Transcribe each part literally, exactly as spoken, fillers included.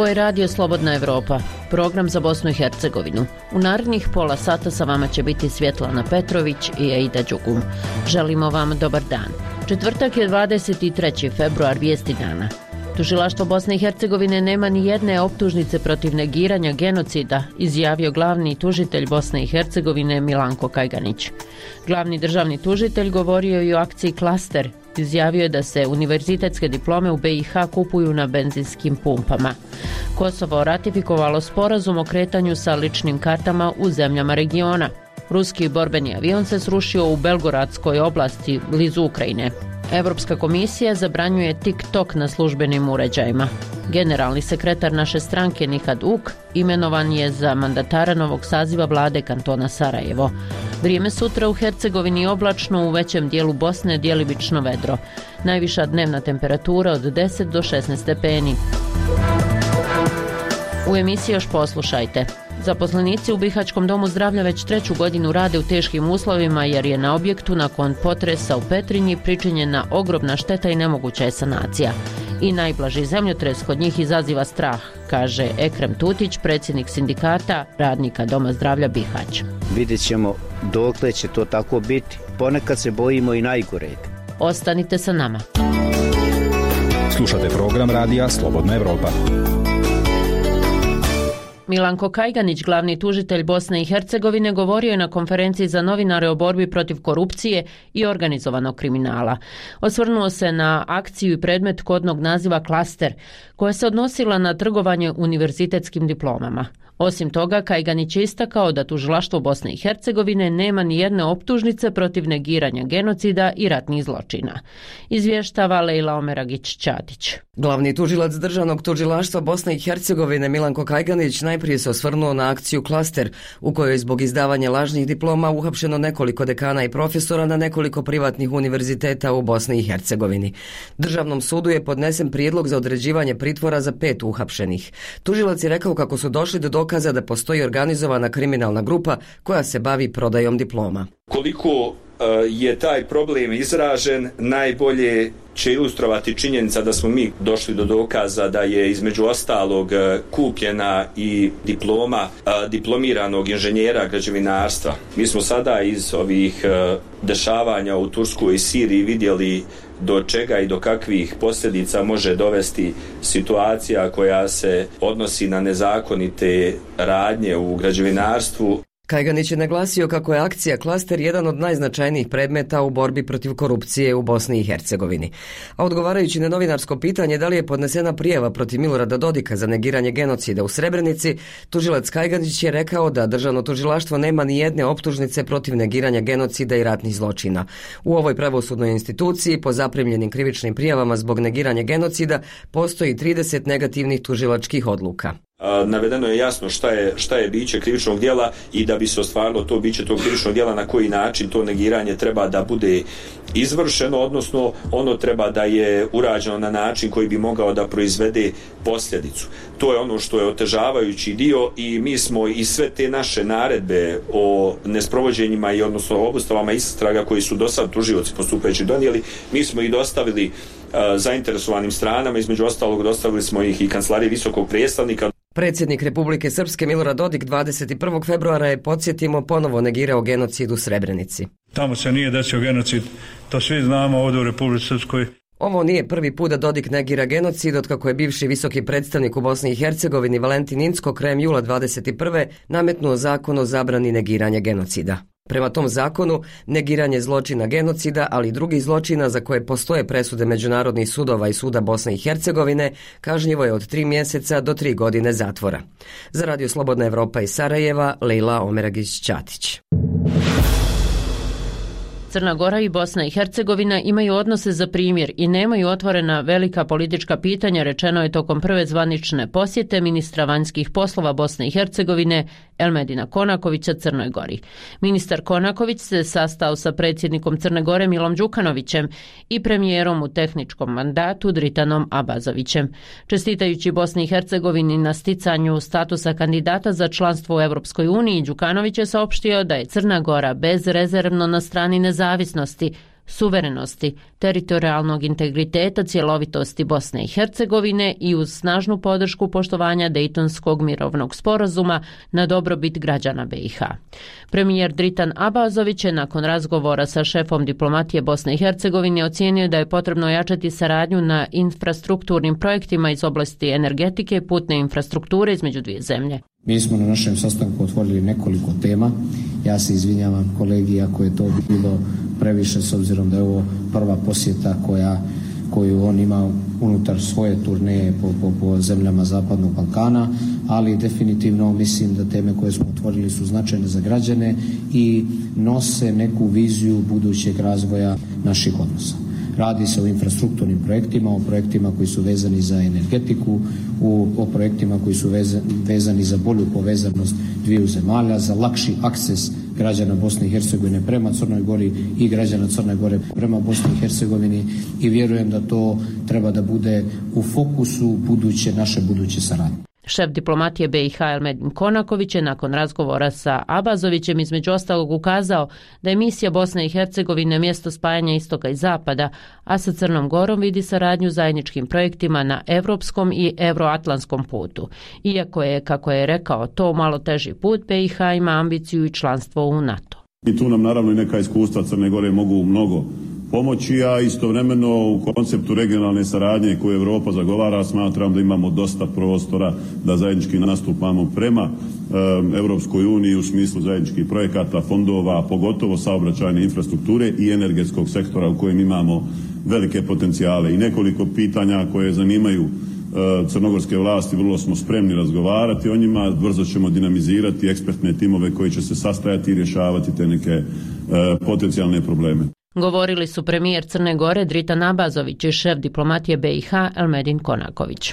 je Radio Slobodna Evropa, program za Bosnu i Hercegovinu. U narednih pola sata sa vama će biti Svjetlana Petrović i Eida Đugum. Želimo vam dobar dan. Četvrtak je dvadeset treći februar, vijesti dana. Tužilaštvo Bosne i Hercegovine nema ni jedne optužnice protiv negiranja genocida, izjavio glavni tužitelj Bosne i Hercegovine Milanko Kajganić. Glavni državni tužitelj govorio i o akciji Klaster. Izjavio je da se univerzitetske diplome u B i H kupuju na benzinskim pumpama. Kosovo ratifikovalo sporazum o kretanju sa ličnim kartama u zemljama regiona. Ruski borbeni avion se srušio u Belgoradskoj oblasti blizu Ukrajine. Europska komisija zabranjuje TikTok na službenim uređajima. Generalni sekretar naše stranke Nikad Uk imenovan je za mandatara novog saziva vlade kantona Sarajevo. Vrijeme sutra u Hercegovini oblačno, u većem dijelu Bosne djelimično vedro. Najviša dnevna temperatura od deset do šesnaest stepeni. U emisiji još poslušajte. Zaposlenici u Bihaćkom domu zdravlja već treću godinu rade u teškim uslovima jer je na objektu nakon potresa u Petrinji pričinjena ogromna šteta i nemoguća je sanacija. I najblaži zemljotres kod njih izaziva strah, kaže Ekrem Tutić, predsjednik sindikata radnika Doma zdravlja Bihać. Vidjet ćemo dokle će to tako biti. Ponekad se bojimo i najgoreg. Ostanite sa nama. Slušate program Radija Slobodna Evropa. Milanko Kajganić, glavni tužitelj Bosne i Hercegovine, govorio je na konferenciji za novinare o borbi protiv korupcije i organizovanog kriminala. Osvrnuo se na akciju i predmet kodnog naziva Klaster, koja se odnosila na trgovanje univerzitetskim diplomama. Osim toga, Kajganić je istakao da tužilaštvo Bosne i Hercegovine nema ni jedne optužnice protiv negiranja genocida i ratnih zločina. Izvještava Lejla Omeragić-Ćatić. Glavni tužilac Državnog tužilaštva Bosne i Hercegovine Milanko Kajganić najprije se osvrnuo na akciju Klaster, u kojoj je zbog izdavanja lažnih diploma uhapšeno nekoliko dekana i profesora na nekoliko privatnih univerziteta u Bosni i Hercegovini. Državnom sudu je podnesen prijedlog za određivanje pritvora za pet uhapšenih. Tužilac je rekao kako su došli do dokaza da postoji organizovana kriminalna grupa koja se bavi prodajom diploma. Koliko je taj problem izražen, najbolje će ilustrovati činjenica da smo mi došli do dokaza da je između ostalog kupljena i diploma diplomiranog inženjera građevinarstva. Mi smo sada iz ovih dešavanja u Turskoj i Siriji vidjeli do čega i do kakvih posljedica može dovesti situacija koja se odnosi na nezakonite radnje u građevinarstvu. Kajganić je naglasio kako je akcija Klaster jedan od najznačajnijih predmeta u borbi protiv korupcije u Bosni i Hercegovini. A odgovarajući na novinarsko pitanje da li je podnesena prijava protiv Milorada Dodika za negiranje genocida u Srebrenici, tužilac Kajganić je rekao da Državno tužilaštvo nema ni jedne optužnice protiv negiranja genocida i ratnih zločina. U ovoj pravosudnoj instituciji po zaprimljenim krivičnim prijavama zbog negiranja genocida postoji trideset negativnih tužilačkih odluka. Navedeno je jasno šta je, šta je biće krivičnog djela i da bi se ostvarilo to biće tog krivičnog djela na koji način to negiranje treba da bude izvršeno, odnosno ono treba da je urađeno na način koji bi mogao da proizvede posljedicu. To je ono što je otežavajući dio i mi smo i sve te naše naredbe o nesprovođenjima i odnosno obustavama istraga koji su do sad tužioci postupajući donijeli, mi smo ih dostavili uh, zainteresovanim stranama, između ostalog dostavili smo ih i kancelariji visokog predstavnika. Predsjednik Republike Srpske Milorad Dodik dvadeset prvog februara je, podsjetimo, ponovo negirao genocid u Srebrenici. Tamo se nije desio genocid, to svi znamo ovdje u Republici Srpskoj. Ovo nije prvi put da Dodik negira genocid, otkako je bivši visoki predstavnik u Bosni i Hercegovini Valentin Incko krajem jula dvadeset prve nametnuo zakon o zabrani negiranja genocida. Prema tom zakonu, negiranje zločina genocida, ali i drugih zločina za koje postoje presude međunarodnih sudova i suda Bosne i Hercegovine, kažnjivo je od tri mjeseca do tri godine zatvora. Za Radio Slobodna Evropa iz Sarajeva, Lejla Omeragić-Ćatić. Crna Gora i Bosna i Hercegovina imaju odnose za primjer i nemaju otvorena velika politička pitanja, rečeno je tokom prve zvanične posjete ministra vanjskih poslova Bosne i Hercegovine Elmedina Konakovića Crnoj Gori. Ministar Konaković se sastao sa predsjednikom Crne Gore Milom Đukanovićem i premijerom u tehničkom mandatu Dritanom Abazovićem. Čestitajući Bosni i Hercegovini na sticanju statusa kandidata za članstvo u Europskoj uniji, Đukanović je saopštio da je Crna Gora bezrezervno na strani nezavisnosti, suverenosti, teritorijalnog integriteta, cjelovitosti Bosne i Hercegovine i uz snažnu podršku poštovanja Dejtonskog mirovnog sporazuma na dobrobit građana B i H. Premijer Dritan Abazović je nakon razgovora sa šefom diplomatije Bosne i Hercegovine ocijenio da je potrebno ojačati saradnju na infrastrukturnim projektima iz oblasti energetike i putne infrastrukture između dvije zemlje. Mi smo na našem sastanku otvorili nekoliko tema. Ja se izvinjavam kolegi ako je to bilo previše s obzirom da je ovo prva posjeta koja, koju on ima unutar svoje turneje po, po, po zemljama Zapadnog Balkana, ali definitivno mislim da teme koje smo otvorili su značajne za građane i nose neku viziju budućeg razvoja naših odnosa. Radi se o infrastrukturnim projektima, o projektima koji su vezani za energetiku, o, o projektima koji su vezani, vezani za bolju povezanost dviju zemalja, za lakši akses građana Bosne i Hercegovine prema Crnoj Gori i građana Crne Gore prema Bosni i Hercegovini i vjerujem da to treba da bude u fokusu buduće, naše buduće saradnje. Šef diplomatije B i H Elmedin Konaković je nakon razgovora sa Abazovićem između ostalog ukazao da je misija Bosne i Hercegovine mjesto spajanja istoka i zapada, a sa Crnom Gorom vidi saradnju zajedničkim projektima na evropskom i euroatlantskom putu. Iako je, kako je rekao, to malo teži put, B i H ima ambiciju i članstvo u NATO. I tu nam naravno i neka iskustva Crne Gore mogu mnogo pomoći, a istovremeno u konceptu regionalne saradnje koju Europa zagovara smatram da imamo dosta prostora da zajednički nastupamo prema e, Europskoj uniji u smislu zajedničkih projekata, fondova, pogotovo saobraćajne infrastrukture i energetskog sektora u kojem imamo velike potencijale. I nekoliko pitanja koje zanimaju e, crnogorske vlasti, vrlo smo spremni razgovarati o njima, brzo ćemo dinamizirati ekspertne timove koji će se sastajati i rješavati te neke e, potencijalne probleme. Govorili su premijer Crne Gore Dritan Abazović i šef diplomatije B i H Elmedin Konaković.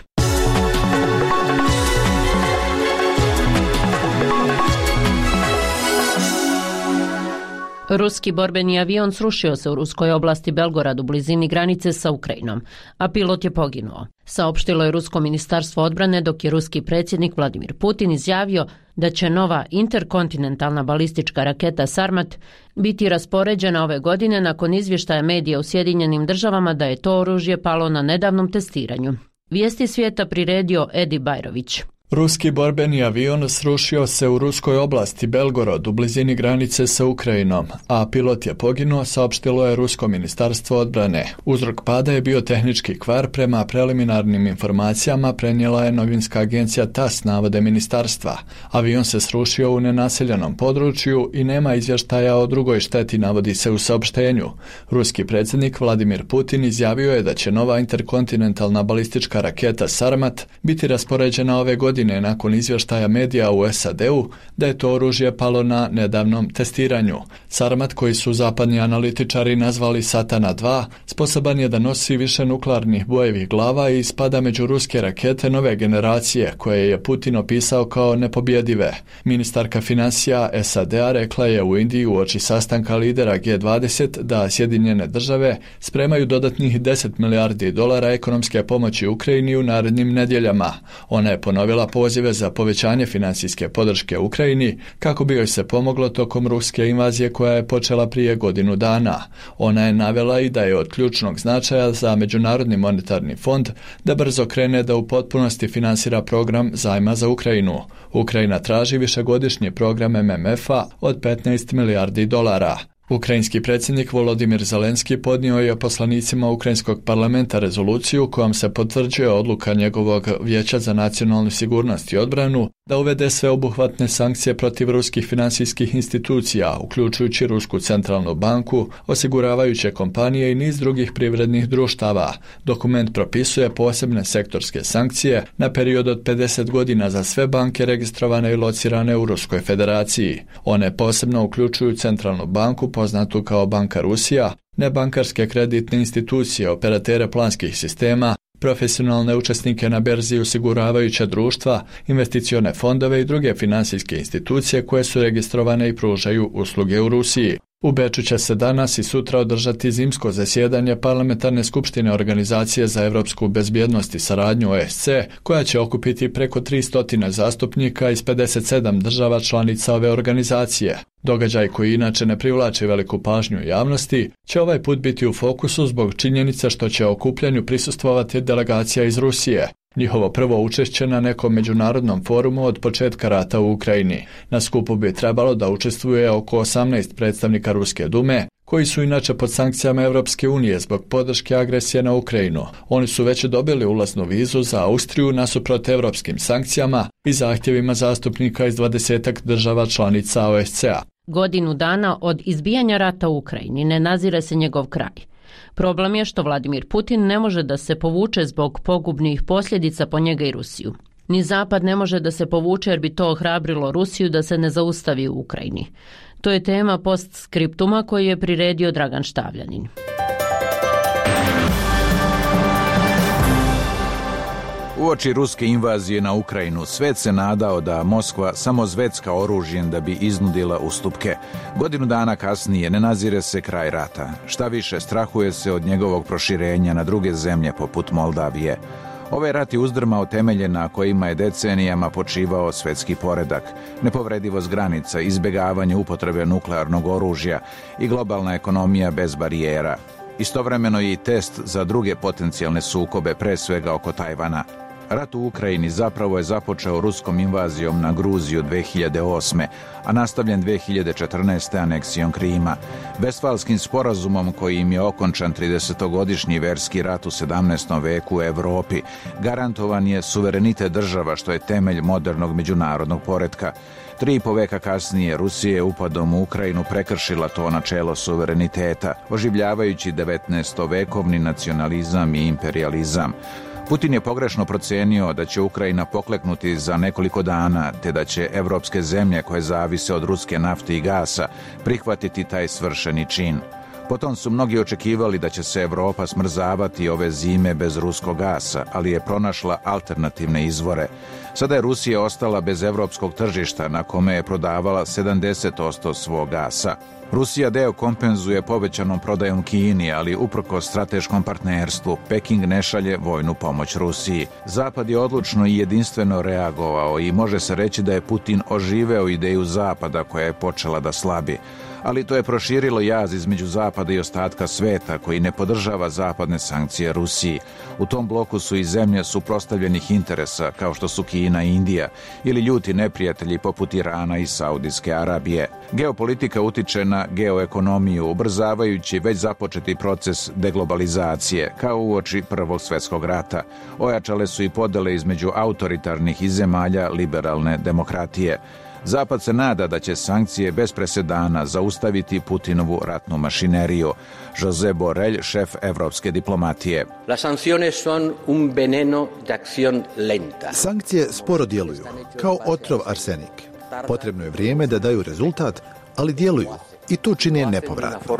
Ruski borbeni avion srušio se u ruskoj oblasti Belgorad u blizini granice sa Ukrajinom, a pilot je poginuo. Saopštilo je Rusko ministarstvo odbrane, dok je ruski predsjednik Vladimir Putin izjavio da će nova interkontinentalna balistička raketa Sarmat biti raspoređena ove godine nakon izvještaja medija u Sjedinjenim državama da je to oružje palo na nedavnom testiranju. Vijesti svijeta priredio Edi Bajrović. Ruski borbeni avion srušio se u ruskoj oblasti Belgorod u blizini granice sa Ukrajinom, a pilot je poginuo, saopštilo je Rusko ministarstvo odbrane. Uzrok pada je bio tehnički kvar, prema preliminarnim informacijama prenijela je novinska agencija T A S, navode ministarstva. Avion se srušio u nenaseljenom području i nema izvještaja o drugoj šteti, navodi se u saopštenju. Ruski predsjednik Vladimir Putin izjavio je da će nova interkontinentalna balistička raketa Sarmat biti raspoređena ove godine nakon izvještaja medija u S A D-u da je to oružje palo na nedavnom testiranju. Sarmat, koji su zapadni analitičari nazvali Satana dva, sposoban je da nosi više nuklearnih bojevih glava i spada među ruske rakete nove generacije, koje je Putin opisao kao nepobjedive. Ministarka financija S A D-a rekla je u Indiji uoči sastanka lidera G dvadeset da Sjedinjene države spremaju dodatnih deset milijardi dolara ekonomske pomoći Ukrajini u narednim nedjeljama. Ona je ponovila pozive za povećanje financijske podrške Ukrajini kako bi joj se pomoglo tokom ruske invazije koja je počela prije godinu dana. Ona je navela i da je od ključnog značaja za Međunarodni monetarni fond da brzo krene da u potpunosti finansira program zajma za Ukrajinu. Ukrajina traži višegodišnji program M M F-a od petnaest milijardi dolara. Ukrajinski predsjednik Volodimir Zelenski podnio je poslanicima Ukrajinskog parlamenta rezoluciju kojom se potvrđuje odluka njegovog Vijeća za nacionalnu sigurnost i odbranu da uvede sveobuhvatne sankcije protiv ruskih financijskih institucija, uključujući Rusku centralnu banku, osiguravajuće kompanije i niz drugih privrednih društava. Dokument propisuje posebne sektorske sankcije na period od pedeset godina za sve banke registrovane i locirane u Ruskoj federaciji. One posebno uključuju Centralnu banku, poznatu kao Banka Rusija, nebankarske kreditne institucije, operatere planskih sistema, profesionalne učesnike na berzi, osiguravajuća društva, investicione fondove i druge financijske institucije koje su registrovane i pružaju usluge u Rusiji. U Beču će se danas i sutra održati zimsko zasjedanje Parlamentarne skupštine Organizacije za evropsku bezbjednost i saradnju O S C E, koja će okupiti preko tristo zastupnika iz pedeset sedam država članica ove organizacije. Događaj koji inače ne privlači veliku pažnju javnosti će ovaj put biti u fokusu zbog činjenice što će okupljanju prisustvovati delegacija iz Rusije. Njihovo prvo učešće na nekom međunarodnom forumu od početka rata u Ukrajini. Na skupu bi trebalo da učestvuje oko osamnaest predstavnika Ruske dume, koji su inače pod sankcijama Evropske unije zbog podrške agresije na Ukrajinu. Oni su već dobili ulaznu vizu za Austriju nasuprot evropskim sankcijama i zahtjevima zastupnika iz dvadesetak država članica O S C E-a. Godinu dana od izbijanja rata u Ukrajini ne nazire se njegov kraj. Problem je što Vladimir Putin ne može da se povuče zbog pogubnih posljedica po njega i Rusiju. Ni Zapad ne može da se povuče jer bi to ohrabrilo Rusiju da se ne zaustavi u Ukrajini. To je tema postskriptuma koji je priredio Dragan Štavljanin. Uoči ruske invazije na Ukrajinu, svet se nadao da Moskva samo zvecka oružjem da bi iznudila ustupke. Godinu dana kasnije ne nazire se kraj rata. Šta više, strahuje se od njegovog proširenja na druge zemlje poput Moldavije. Ovaj rat je uzdrmao temelje na kojima je decenijama počivao svetski poredak, nepovredivost granica, izbjegavanje upotrebe nuklearnog oružja i globalna ekonomija bez barijera. Istovremeno je i test za druge potencijalne sukobe, pre svega oko Tajvana. Rat u Ukrajini zapravo je započeo ruskom invazijom na Gruziju dve hiljade osme, a nastavljen dve hiljade četrnaeste. aneksijom Krima. Vestfalskim sporazumom kojim je okončan tridesetogodišnji verski rat u sedamnaestom veku u Evropi, garantovan je suverenitet država što je temelj modernog međunarodnog poretka. Tri i po veka kasnije Rusija je upadom u Ukrajinu prekršila to načelo suvereniteta, oživljavajući devetnaestovekovni nacionalizam i imperializam. Putin je pogrešno procenio da će Ukrajina pokleknuti za nekoliko dana, te da će evropske zemlje koje zavise od ruske nafte i gasa prihvatiti taj svršeni čin. Potom su mnogi očekivali da će se Evropa smrzavati ove zime bez ruskog gasa, ali je pronašla alternativne izvore. Sada je Rusija ostala bez evropskog tržišta na kome je prodavala sedamdeset posto svog gasa. Rusija deo kompenzuje povećanom prodajom Kini, ali uprkos strateškom partnerstvu, Peking ne šalje vojnu pomoć Rusiji. Zapad je odlučno i jedinstveno reagovao i može se reći da je Putin oživeo ideju Zapada koja je počela da slabi. Ali to je proširilo jaz između Zapada i ostatka sveta koji ne podržava zapadne sankcije Rusiji. U tom bloku su i zemlje suprotstavljenih interesa kao što su Kina i Indija ili ljuti neprijatelji poput Irana i Saudijske Arabije. Geopolitika utiče na geoekonomiju, ubrzavajući već započeti proces deglobalizacije, kao uoči Prvog svjetskog rata. Ojačale su i podele između autoritarnih i zemalja liberalne demokratije. Zapad se nada da će sankcije bez presedana zaustaviti Putinovu ratnu mašineriju. José Borrell, šef evropske diplomatije. Las sanciones son un veneno de acción lenta. Sankcije sporo djeluju, kao otrov arsenik. Potrebno je vrijeme da daju rezultat, ali djeluju i to čine nepovratno.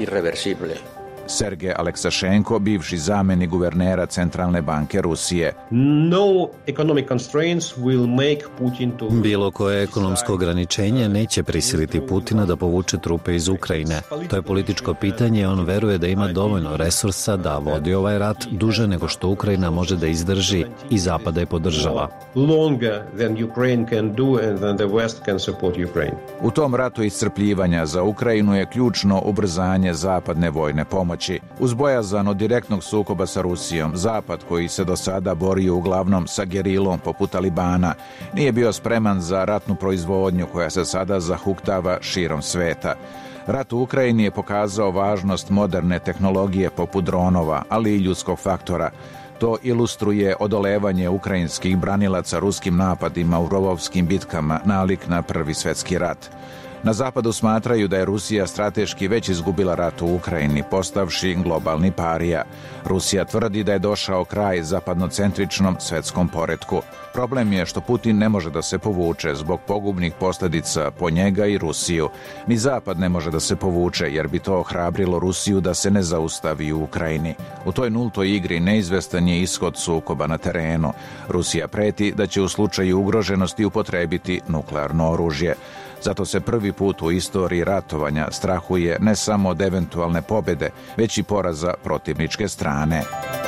Sergej Aleksašenko, bivši zamjenik guvernera Centralne banke Rusije. No economic constraints will make Putin to... Bilo koje ekonomsko ograničenje neće prisiliti Putina da povuče trupe iz Ukrajine. To je političko pitanje, on veruje da ima dovoljno resursa da vodi ovaj rat duže nego što Ukrajina može da izdrži i Zapad je podržava. Longer than Ukraine can do and than the West can support Ukraine. U tom ratu iscrpljivanja za Ukrajinu je ključno ubrzanje zapadne vojne pomoći. Uz bojazan od direktnog sukoba sa Rusijom, Zapad, koji se do sada borio uglavnom sa gerilom poput Talibana, nije bio spreman za ratnu proizvodnju koja se sada zahuktava širom sveta. Rat u Ukrajini je pokazao važnost moderne tehnologije poput dronova, ali i ljudskog faktora. To ilustruje odolevanje ukrajinskih branilaca ruskim napadima u rovovskim bitkama nalik na Prvi svjetski rat. Na Zapadu smatraju da je Rusija strateški već izgubila rat u Ukrajini, postavši globalni parija. Rusija tvrdi da je došao kraj zapadnocentričnom svetskom poretku. Problem je što Putin ne može da se povuče zbog pogubnih posljedica po njega i Rusiju. Ni Zapad ne može da se povuče jer bi to ohrabrilo Rusiju da se ne zaustavi u Ukrajini. U toj nultoj igri neizvestan je ishod sukoba na terenu. Rusija preti da će u slučaju ugroženosti upotrebiti nuklearno oružje. Zato se prvi put u istoriji ratovanja strahuje ne samo od eventualne pobjede, već i poraza protivničke strane.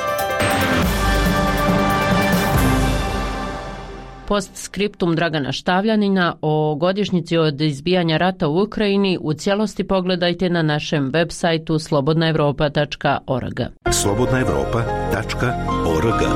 Postskriptum Dragana Štavljanina o godišnjici od izbijanja rata u Ukrajini u cijelosti pogledajte na našem web sajtu slobodna evropa tačka org. slobodna evropa tačka org.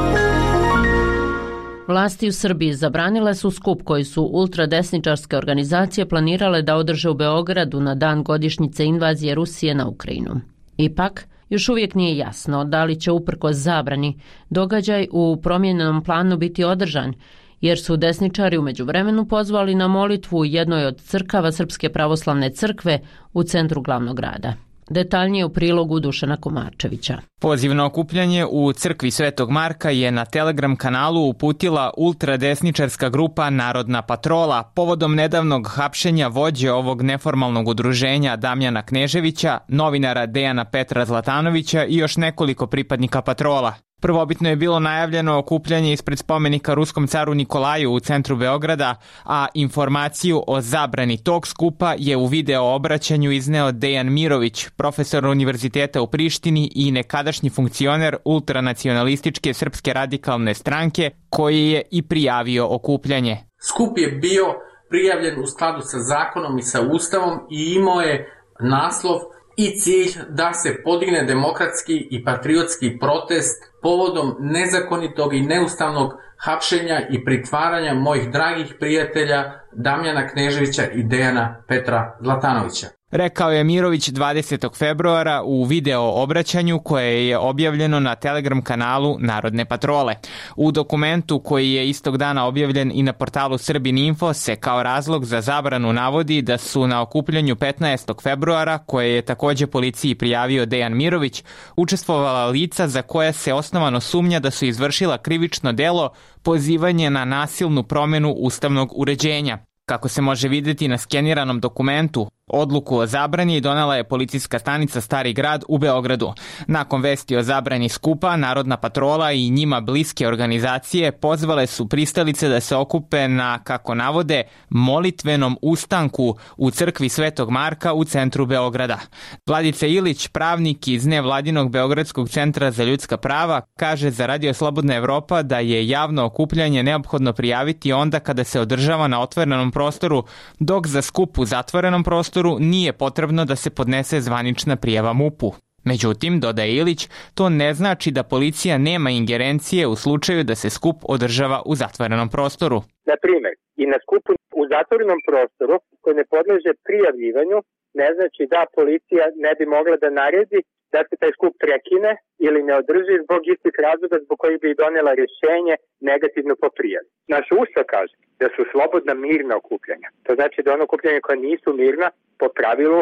Vlasti u Srbiji zabranile su skup koji su ultradesničarske organizacije planirale da održe u Beogradu na dan godišnjice invazije Rusije na Ukrajinu. Ipak, još uvijek nije jasno da li će uprkos zabrani događaj u promijenjenom planu biti održan, jer su desničari u međuvremenu pozvali na molitvu u jednoj od crkava Srpske pravoslavne crkve u centru glavnog grada. Detaljnije u prilogu Dušana Komarčevića. Poziv na okupljanje u crkvi Svetog Marka je na Telegram kanalu uputila ultradesničarska grupa Narodna patrola povodom nedavnog hapšenja vođe ovog neformalnog udruženja Damjana Kneževića, novinara Dejana Petra Zlatanovića i još nekoliko pripadnika patrola. Prvobitno je bilo najavljeno okupljanje ispred spomenika ruskom caru Nikolaju u centru Beograda, a informaciju o zabrani tog skupa je u video obraćanju izneo Dejan Mirović, profesor Univerziteta u Prištini i nekadašnji funkcioner ultranacionalističke Srpske radikalne stranke, koji je i prijavio okupljanje. Skup je bio prijavljen u skladu sa zakonom i sa Ustavom i imao je naslov i cilj da se podigne demokratski i patriotski protest povodom nezakonitog i neustavnog hapšenja i pritvaranja mojih dragih prijatelja Damjana Kneževića i Dejana Petra Zlatanovića. Rekao je Mirović dvadesetog februara u video obraćanju koje je objavljeno na Telegram kanalu Narodne patrole. U dokumentu koji je istog dana objavljen i na portalu Srbin Info se kao razlog za zabranu navodi da su na okupljanju petnaestog februara, koje je također policiji prijavio Dejan Mirović, učestvovala lica za koja se osnovano sumnja da su izvršila krivično delo pozivanje na nasilnu promjenu ustavnog uređenja. Kako se može vidjeti na skeniranom dokumentu, odluku o zabrani donela je policijska stanica Stari grad u Beogradu. Nakon vesti o zabrani skupa, Narodna patrola i njima bliske organizacije pozvale su pristalice da se okupe na, kako navode, molitvenom ustanku u crkvi Svetog Marka u centru Beograda. Vladica Ilić, pravnik iz nevladinog Beogradskog centra za ljudska prava, kaže za Radio Slobodna Evropa da je javno okupljanje neophodno prijaviti onda kada se održava na otvorenom prostoru, dok za skup u zatvorenom prostoru nije potrebno da se podnese zvanična prijava MUP-u. Međutim, dodaje Ilić, to ne znači da policija nema ingerencije u slučaju da se skup održava u zatvorenom prostoru. Na primjer, i na skupu u zatvorenom prostoru koji ne podleže prijavljivanju, ne znači da policija ne bi mogla da naredi da se taj skup prekine ili ne održi zbog istih razloga zbog kojih bi donela rješenje negativno po prijavi. Naš Ustav kaže da su slobodna mirna okupljanja. To znači da ono okupljanja koja nisu mirna, po pravilu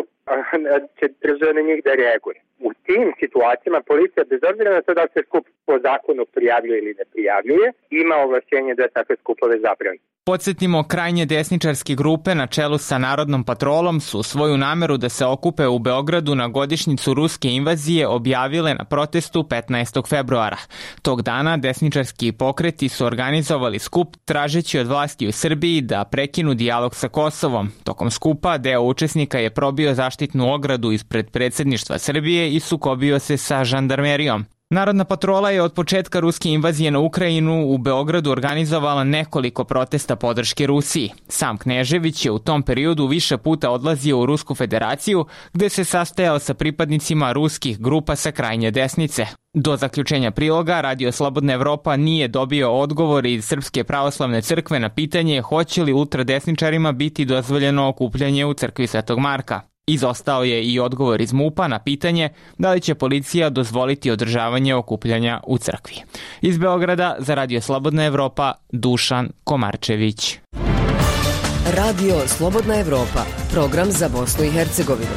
će država na njih da reaguje. U tim situacijama policija, bez obzira na to da se skup po zakonu prijavljuje ili ne prijavljuje, ima ovlašćenje da takve skupove zabrani. Podsjetimo, krajnje desničarske grupe na čelu sa Narodnom patrolom su svoju nameru da se okupe u Beogradu na godišnjicu ruske invazije objavile na protestu petnaestog februara. Tog dana desničarski pokreti su organizovali skup tražeći od vlasti u Srbiji da prekinu dijalog sa Kosovom. Tokom skupa deo učesnika je probio zaštitnu ogradu ispred predsjedništva Srbije i sukobio se sa žandarmerijom. Narodna patrola je od početka ruske invazije na Ukrajinu u Beogradu organizovala nekoliko protesta podrške Rusiji. Sam Knežević je u tom periodu više puta odlazio u Rusku federaciju, gde se sastajao sa pripadnicima ruskih grupa sa krajnje desnice. Do zaključenja priloga, Radio Slobodna Evropa nije dobio odgovor iz Srpske pravoslavne crkve na pitanje hoće li ultradesničarima biti dozvoljeno okupljanje u crkvi Svetog Marka. Izostao je i odgovor iz MUP-a na pitanje da li će policija dozvoliti održavanje okupljanja u crkvi. Iz Beograda za Radio Slobodna Evropa, Dušan Komarčević. Radio Slobodna Evropa, program za Bosnu i Hercegovinu.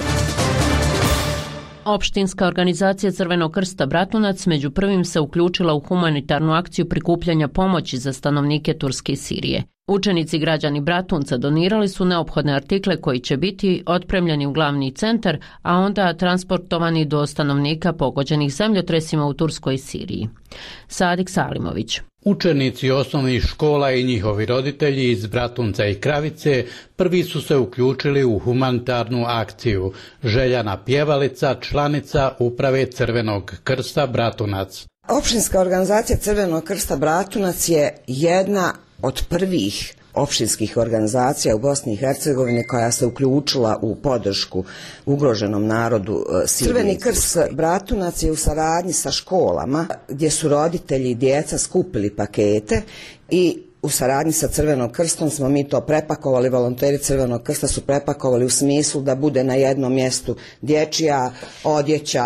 Opštinska organizacija Crvenog krsta Bratunac među prvim se uključila u humanitarnu akciju prikupljanja pomoći za stanovnike Turske i Sirije. Učenici i građani Bratunca donirali su neophodne artikle koji će biti otpremljeni u glavni centar, a onda transportovani do stanovnika pogođenih zemljotresima u Turskoj i Siriji. Sadik Salimović. Učenici osnovnih škola i njihovi roditelji iz Bratunca i Kravice prvi su se uključili u humanitarnu akciju. Željana Pjevalica, članica uprave Crvenog krsta Bratunac. Opštinska organizacija Crvenog krsta Bratunac je jedna od prvih opštinskih organizacija u Bosni i Hercegovini koja se uključila u podršku ugroženom narodu Sirije. Crveni krst Bratunac je u saradnji sa školama gdje su roditelji i djeca skupili pakete i u saradnji sa Crvenom krstom smo mi to prepakovali, volonteri Crvenog krsta su prepakovali u smislu da bude na jednom mjestu dječja odjeća,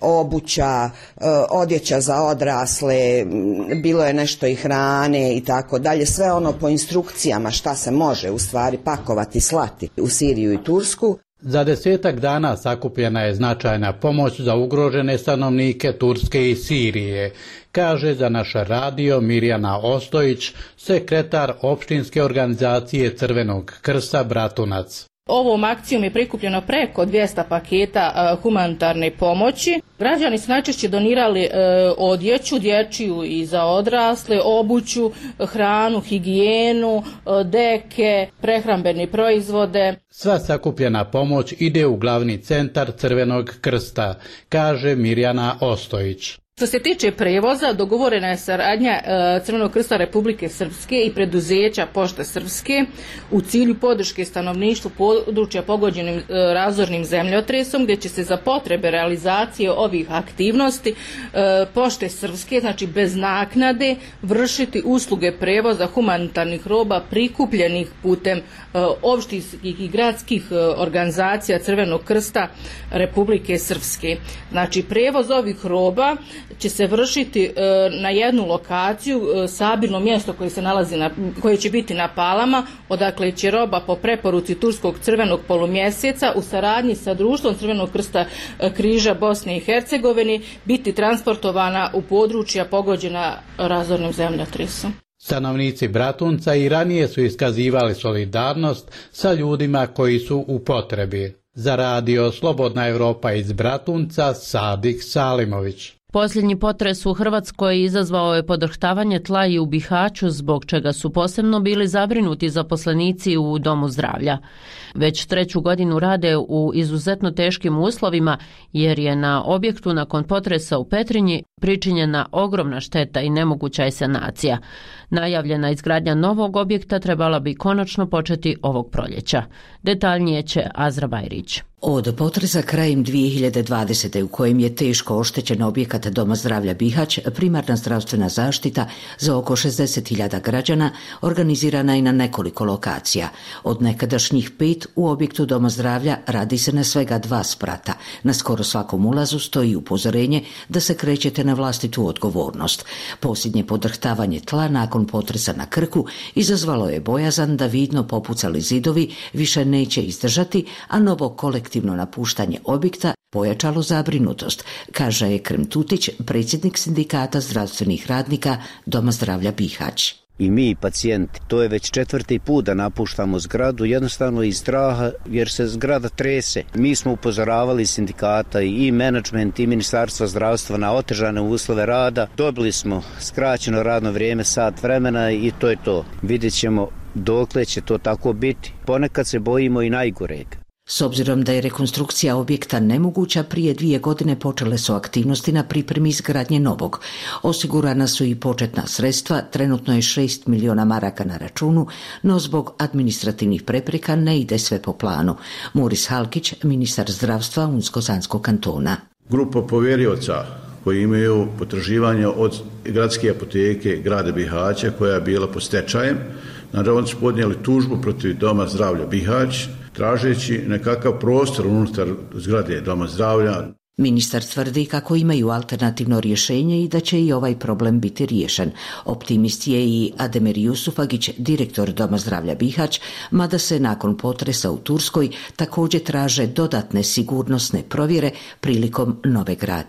obuća, odjeća za odrasle, bilo je nešto i hrane i tako dalje, sve ono po instrukcijama šta se može u stvari pakovati i slati u Siriju i Tursku. Za desetak dana sakupljena je značajna pomoć za ugrožene stanovnike Turske i Sirije, kaže za naš radio Mirjana Ostojić, sekretar opštinske organizacije Crvenog krsta Bratunac. Ovom akcijom je prikupljeno preko dvjesto paketa uh, humanitarne pomoći. Građani su najčešće donirali uh, odjeću, dječju i za odrasle, obuću, hranu, higijenu, uh, deke, prehrambene proizvode. Sva sakupljena pomoć ide u glavni centar Crvenog krsta, kaže Mirjana Ostojić. Što se tiče prevoza, dogovorena je saradnja Crvenog krsta Republike Srpske i preduzeća Pošte Srpske u cilju podrške stanovništvu područja pogođenim razornim zemljotresom, gdje će se za potrebe realizacije ovih aktivnosti Pošte Srpske, znači bez naknade, vršiti usluge prevoza humanitarnih roba prikupljenih putem opštinskih i gradskih organizacija Crvenog krsta Republike Srpske. Znači prevoz ovih roba će se vršiti e, na jednu lokaciju, e, sabirno mjesto koje se nalazi na, koje će biti na Palama, odakle će roba po preporuci Turskog crvenog polumjeseca u saradnji sa društvom Crvenog krsta e, križa Bosne i Hercegovine biti transportovana u područja pogođena razornim zemljotresom. Stanovnici Bratunca i ranije su iskazivali solidarnost sa ljudima koji su u potrebi. Za radio Slobodna Evropa iz Bratunca, Sadik Salimović. Posljednji potres u Hrvatskoj izazvao je podrhtavanje tla i u Bihaću, zbog čega su posebno bili zabrinuti zaposlenici u domu zdravlja. Već treću godinu rade u izuzetno teškim uslovima, jer je na objektu nakon potresa u Petrinji pričinjena ogromna šteta i nemoguća je sanacija. Najavljena izgradnja novog objekta trebala bi konačno početi ovog proljeća. Detaljnije će Azra Bajrić. Od potresa krajem dvije hiljade dvadesete. u kojem je teško oštećen objekat Doma zdravlja Bihać, primarna zdravstvena zaštita za oko šezdeset hiljada građana organizirana je na nekoliko lokacija. Od nekadašnjih pet u objektu Doma zdravlja radi se na svega dva sprata. Na skoro svakom ulazu stoji upozorenje da se krećete na vlastitu odgovornost. Posljednje podrhtavanje tla nakon potresa na Krku izazvalo je bojazan da vidno popucali zidovi više neće izdržati, a novo kolektivno napuštanje objekta pojačalo zabrinutost, kaže Ekrem Tutić, predsjednik sindikata zdravstvenih radnika Doma zdravlja Bihać. I mi, pacijenti, to je već četvrti put da napuštamo zgradu, jednostavno iz straha jer se zgrada trese. Mi smo upozoravali sindikata i menadžment i ministarstva zdravstva na otežane uslove rada. Dobili smo skraćeno radno vrijeme, sat vremena i to je to. Vidjet ćemo dokle će to tako biti. Ponekad se bojimo i najgoreg. S obzirom da je rekonstrukcija objekta nemoguća, prije dvije godine počele su aktivnosti na pripremi izgradnje novog. Osigurana su i početna sredstva, trenutno je šest miliona maraka na računu, no zbog administrativnih prepreka ne ide sve po planu. Moris Halkić, ministar zdravstva Unsko-Sanskog kantona. Grupa povjerioca koji imaju potraživanja od gradske apoteke grada Bihaća koja je bila pod stečajem, naravno oni su podnijeli tužbu protiv Doma zdravlja Bihać, tražeći nekakav prostor unutar zgrade Doma zdravlja. Ministar tvrdi kako imaju alternativno rješenje i da će i ovaj problem biti riješen. Optimist je i Ademir Jusufagić, direktor Doma zdravlja Bihać, mada se nakon potresa u Turskoj također traže dodatne sigurnosne provjere prilikom nove gradnje.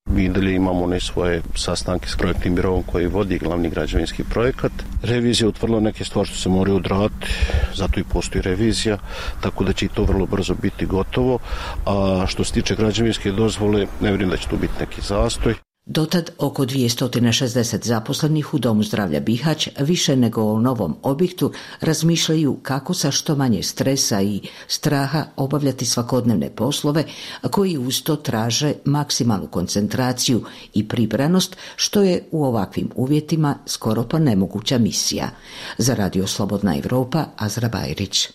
Mi dalje imamo one svoje sastanke s projektnim birovom koji vodi glavni građevinski projekat. Revizija utvrdila neke stvari što se moraju odraditi, zato i postoji revizija, tako da će i to vrlo brzo biti gotovo. A što se tiče građevinske dozvole, ne vjerujem da će tu biti neki zastoj. Dotad oko dvjesto šezdeset zaposlenih u Domu zdravlja Bihać više nego o novom objektu razmišljaju kako sa što manje stresa i straha obavljati svakodnevne poslove koji uz to traže maksimalnu koncentraciju i pribranost, što je u ovakvim uvjetima skoro pa nemoguća misija. Za Radio Slobodna Evropa, Azra Bajrić.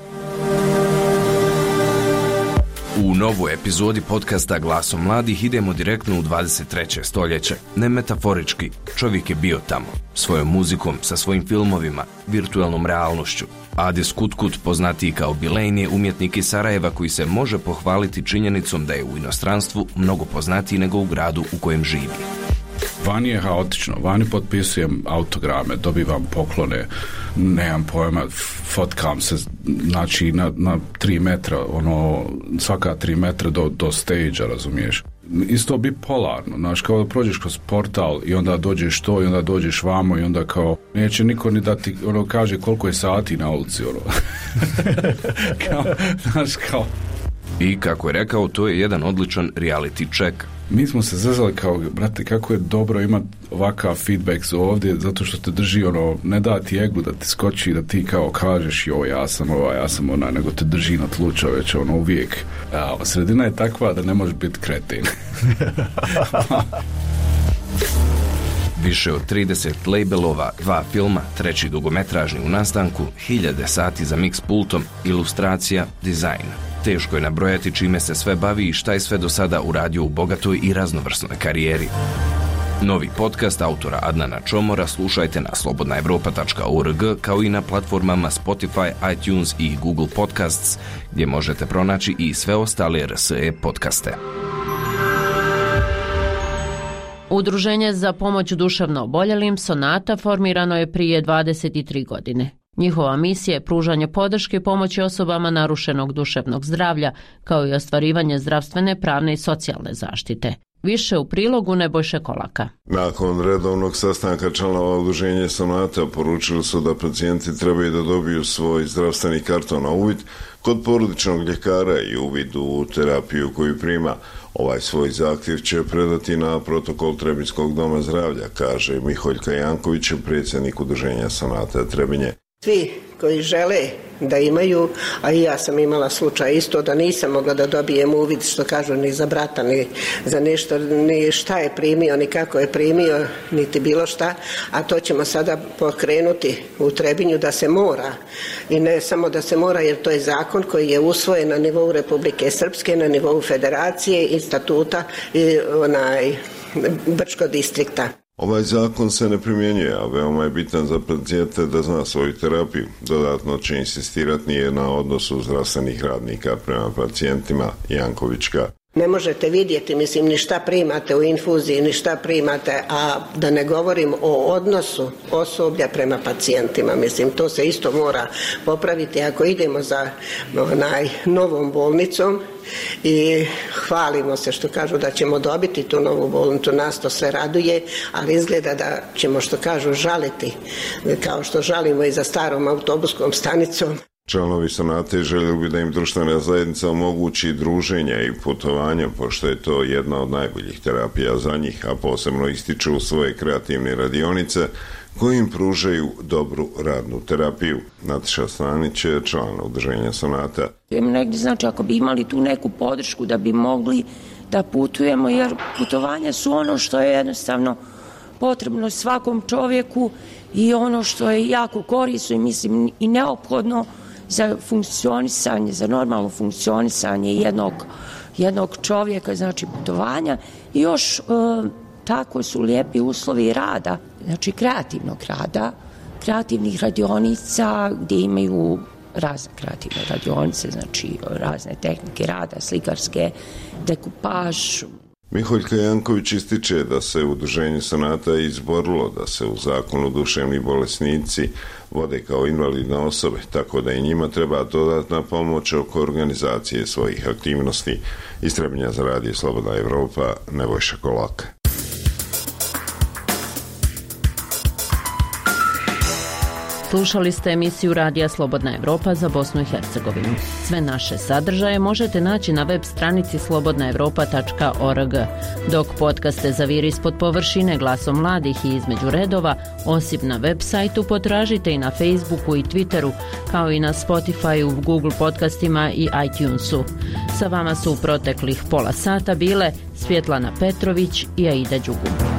U novoj epizodi podcasta Glasom mladih idemo direktno u dvadeset treće stoljeće. Ne metaforički, čovjek je bio tamo. Svojom muzikom, sa svojim filmovima, virtualnom realnošću. Adis Kutkut, poznatiji kao Bilejn, je umjetnik iz Sarajeva koji se može pohvaliti činjenicom da je u inostranstvu mnogo poznatiji nego u gradu u kojem živi. Vani je haotično, vani potpisujem autograme, dobivam poklone, nemam pojma, fotkam se, znači na, na tri metra, ono, svaka tri metra do, do stage-a, razumiješ. Isto bipolarno, znaš, kao da prođeš kroz portal i onda dođeš to i onda dođeš vamo i onda kao, neće niko ni da ti, ono, kaže koliko je sati na ulici, ono. kao, znaš, kao. I kako je rekao, to je jedan odličan reality check. Mi smo se zazvali kao, brate, kako je dobro imati ovakav feedback ovdje, zato što te drži, ono, ne da ti egu da ti skoči, da ti kao kažeš, joj, ja sam ova, ja sam ona, nego te drži na tlu, čoveče, ono, uvijek. A, sredina je takva da ne možeš biti kretin. Više od trideset labelova, dva filma, treći dugometražni u nastanku, hiljade sati za mix pultom, ilustracija, dizajn. Teško je nabrojati čime se sve bavi i šta je sve do sada uradio u bogatoj i raznovrsnoj karijeri. Novi podcast autora Adnana Čomora slušajte na slobodna evropa tačka org kao i na platformama Spotify, iTunes i Google Podcasts, gdje možete pronaći i sve ostale R S E podcaste. Udruženje za pomoć duševno oboljelim Sonata formirano je prije dvadeset tri godine. Njihova misija je pružanje podrške i pomoći osobama narušenog duševnog zdravlja, kao i ostvarivanje zdravstvene, pravne i socijalne zaštite. Više u prilogu Nebojše Kolaka. Nakon redovnog sastanka članova udruženja Sonata poručili su da pacijenti trebaju da dobiju svoj zdravstveni karton na uvid kod porodičnog ljekara i uvid u terapiju koju prima. Ovaj svoj zahtjev će predati na protokol Trebinskog doma zdravlja, kaže Miholjka Janković, predsjednik udruženja Sonata Trebinje. Svi koji žele da imaju, a i ja sam imala slučaj isto da nisam mogla da dobijem uvid, što kažu, ni za brata, ni za nešto, ni šta je primio, ni kako je primio, niti bilo šta, a to ćemo sada pokrenuti u Trebinju da se mora. I ne samo da se mora, jer to je zakon koji je usvojen na nivou Republike Srpske, na nivou Federacije i statuta i onaj Brčkog distrikta. Ovaj zakon se ne primjenjuje, a veoma je bitan za pacijente da zna svoju terapiju. Dodatno će insistirati nije na odnosu zdravstvenih radnika prema pacijentima, Jankovićka. Ne možete vidjeti, mislim, ni šta primate u infuziji, ni šta primate, a da ne govorim o odnosu osoblja prema pacijentima. Mislim, to se isto mora popraviti ako idemo za onaj novom bolnicom i hvalimo se, što kažu, da ćemo dobiti tu novu bolnicu, nas to sve raduje, ali izgleda da ćemo, što kažu, žaliti, kao što žalimo i za starom autobuskom stanicom. Članovi Sonate željeli bi da im društvena zajednica omogući druženja i putovanja, pošto je to jedna od najboljih terapija za njih, a posebno ističu svoje kreativne radionice koji im pružaju dobru radnu terapiju. Nataša Stanić je član udruženja Sonata. Negdje, znači, ako bi imali tu neku podršku da bi mogli da putujemo, jer putovanja su ono što je jednostavno potrebno svakom čovjeku i ono što je jako korisno i mislim i neophodno za funkcionisanje, za normalno funkcionisanje jednog, jednog čovjeka, znači putovanja. I još e, tako su lijepi uslovi rada, znači kreativnog rada, kreativnih radionica gdje imaju razne kreativne radionice, znači razne tehnike rada, slikarske, dekupaž. Miholjka Janković ističe da se udruženje Sonata izborilo da se u zakonu duševni bolesnici vode kao invalidne osobe, tako da i njima treba dodatna pomoć oko organizacije svojih aktivnosti. Iz Trebinja za radio Slobodna Evropa, Nebojša Kolaka. Slušali ste emisiju Radija Slobodna Evropa za Bosnu i Hercegovinu. Sve naše sadržaje možete naći na web stranici slobodna evropa tačka org. Dok podcaste Zaviri ispod površine, Glasom mladih i Između redova, osim na web sajtu, potražite i na Facebooku i Twitteru, kao i na Spotifyu, Google podcastima i iTunesu. Sa vama su u proteklih pola sata bile Svjetlana Petrović i Aida Đugum.